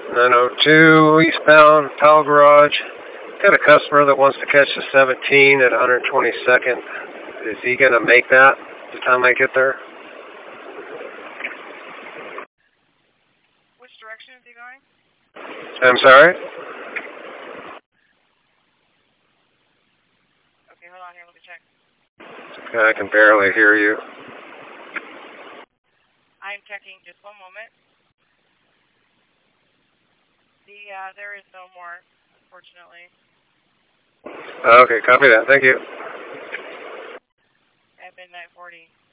902 eastbound Powell Garage. Got a customer that wants to catch the 17 at 122nd. Is he going to make that the time I get there? Which direction is he going? I'm sorry? Okay, hold on here. Let me check. I can barely hear you. I'm checking. Just one moment. There is no more, unfortunately. Okay, copy that. Thank you. At midnight 40.